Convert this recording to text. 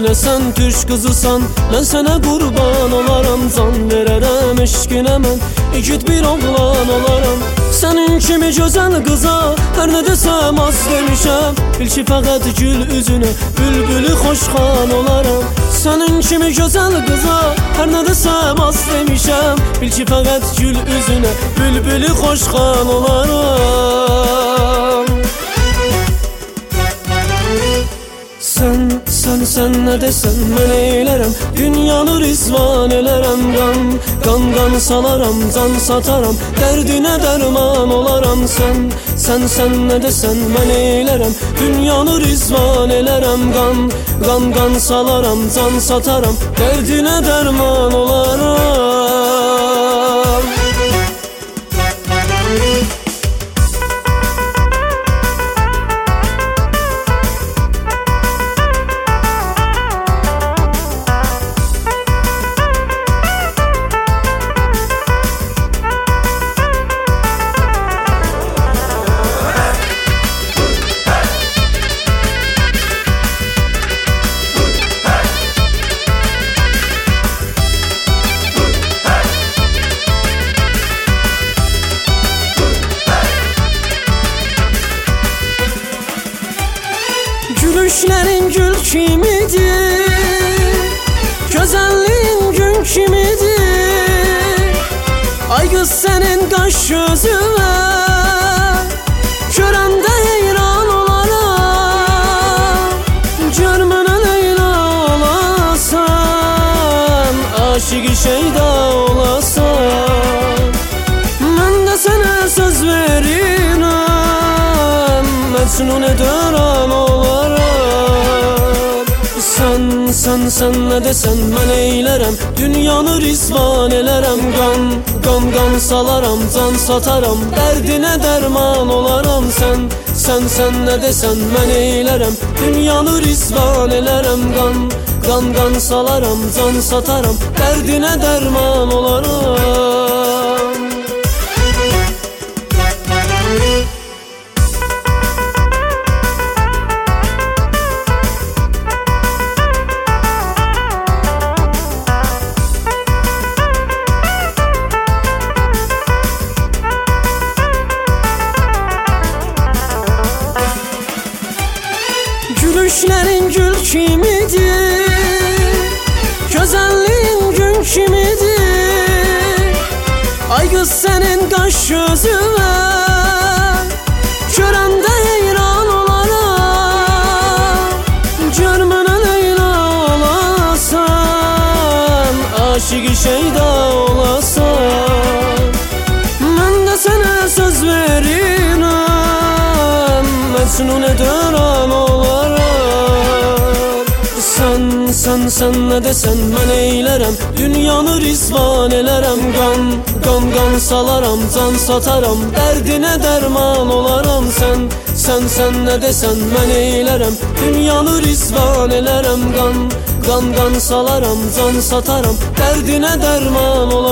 Hele sen Türk kızısan, ben sana kurban olaram. Can vererem eşkine mən, igid bir oğlan olaram. Senin kimi güzel kıza her ne desem az demişem. Bil ki fəqət gül üzünə bülbülü xoşxan olaram. Senin kimi güzel kıza her ne desem az demişem. Bil ki fəqət gül üzünə bülbülü xoşxan olaram. Sen ne desen mən eylərəm, dünyanı rizvan elərəm. Qan salaram, can sataram, dərdinə dərman olaram. Sen ne desen mən eylərəm, dünyanı rizvan elərəm. Qan salaram, can sataram, dərdinə dərman olaram. Gülüşlerin gül kimidir, güzelliğin gün kimidir. Ay kız senin kaş gözüne görəndə heyran olaram. Görmənə Leyla olasan, aşık şeyda olasan. Mən də sənə söz verirəm, Məcnun edərəm olaram. Sen ne desen mən eylərəm, dünyanı rizvan elərəm. Qan salaram, can sataram, dərdinə dərman olaram. Sen ne desen mən eylərəm, dünyanı rizvan elərəm. Qan salaram, can sataram, dərdinə dərman olaram. Gülüşlerin gül kimidir, güzelliğin gün kimidir. Ay kız senin kaş gözüne görəndə heyran olaram. Görmənə Leyla olasan, aşık şeyda olasan. Mən də sənə söz verirəm, Məcnun edərəm olaram. Sen ne desen mən eylərəm, dünyanı rizvan elərəm. Qan salaram, can sataram, dərdinə dərman olaram. Sen ne desen mən eylərəm, dünyanı rizvan elərəm. Qan salaram, can sataram, dərdinə dərman olaram.